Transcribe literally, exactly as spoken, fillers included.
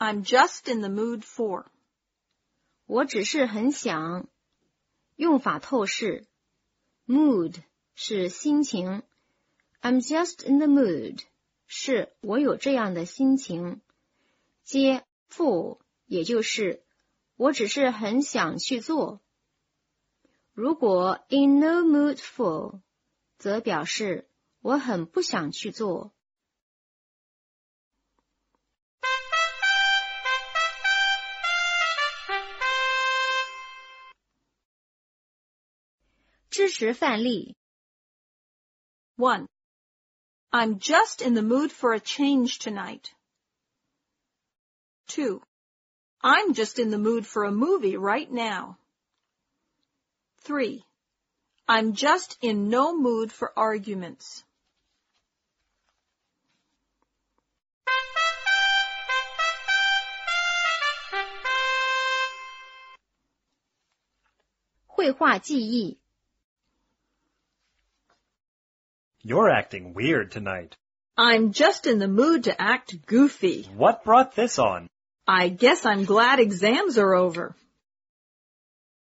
I'm just in the mood for. 我只是很想。用法透视。Mood 是心情。I'm just in the mood 是我有这样的心情。接 for 也就是我只是很想去做。如果 in no mood for 则表示我很不想去做。支持范例。 one. I'm just in the mood for a change tonight. two. I'm just in the mood for a movie right now. three. I'm just in no mood for arguments. 绘画记忆。 You're acting weird tonight. I'm just in the mood to act goofy. What brought this on? I guess I'm glad exams are over.